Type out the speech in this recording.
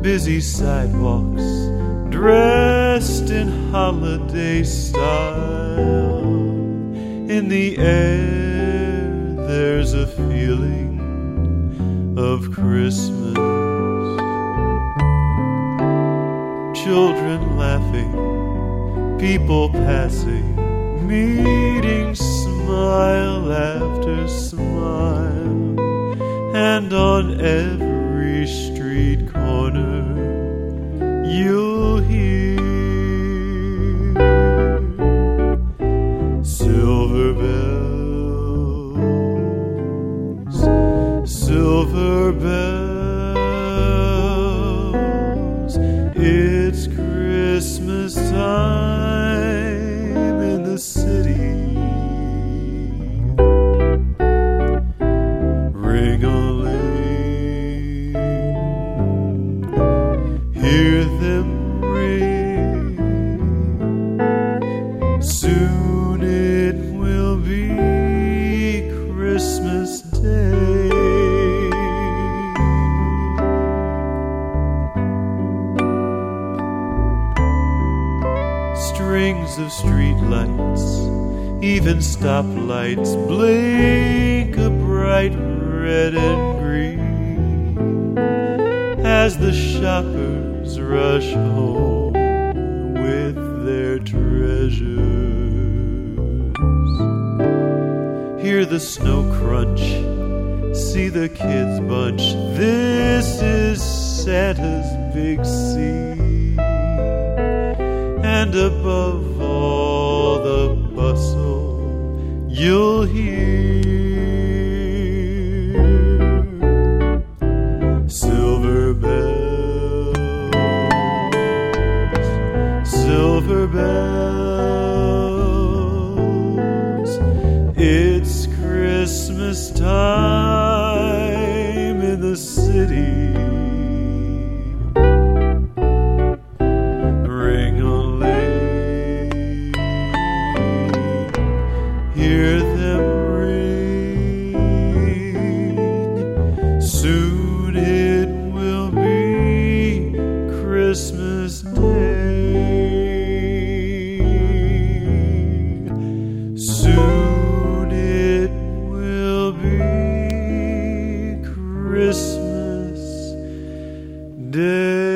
busy sidewalks, dressed in holiday style. In the air there's a feeling of Christmas. Children laughing, people passing, meeting smile after smile. And on every street corner you'll hear silver bells, silver bells. It's Christmas time in the city. Ring-a-ling, hear them ring. Soon it will be Christmas Day. Strings of streetlights, even stoplights, blink a bright red and green as the shoppers rush home with their treasures. Hear the snow crunch, see the kids bunch. This is Santa's big scene, and above all the bustle you'll hear silver bells, silver bells. It's Christmas time in the city. Ring-a-ling, hear them ring. Soon it will be Christmas Day. Soon it will be Christmas Day.